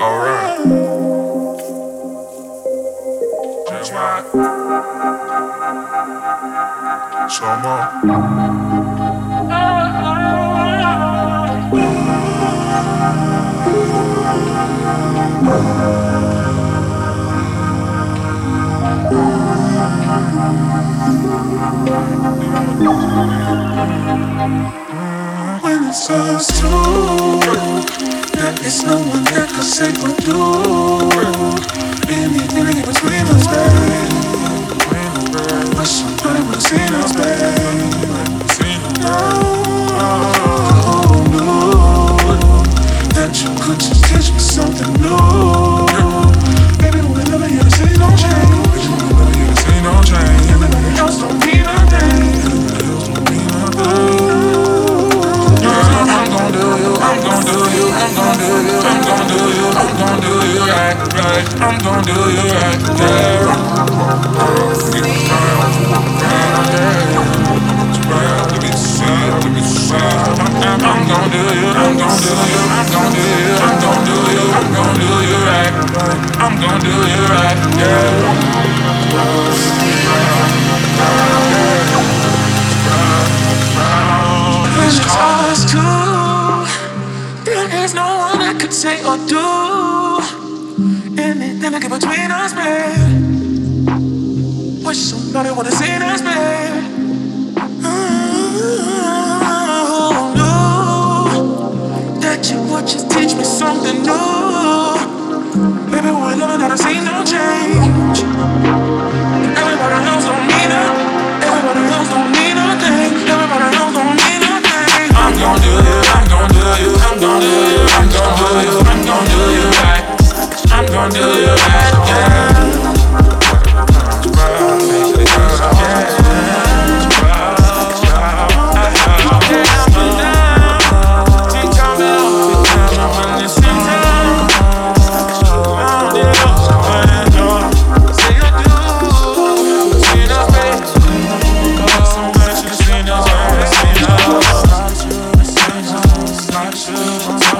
Alright. That's right. Some more. When it's us two, there is no one that could say or do anything in between us, babe. But somebody would have seen us, babe. Oh, no, that you could just teach me something new. Baby, we'll never hear to say no change. We'll never hear to say no change. Everybody else don't mean nothing. I'm gon' do you right, yeah. I'm gon' do you right, yeah. When it's us two, there is no one that could say or do anything that get between us, babe. Wish somebody would've seen us, babe. Oh, no, that you would just teach me something new. Baby, we're living that I see no change. Everybody else don't mean it. Everybody else don't mean nothing. Everybody else don't mean nothing. I'm gon' do you, I'm gon' do you, I'm gon' do you, I'm gon' do you, I'm gon' do you right. I'm gon' do you right, yeah. Not you.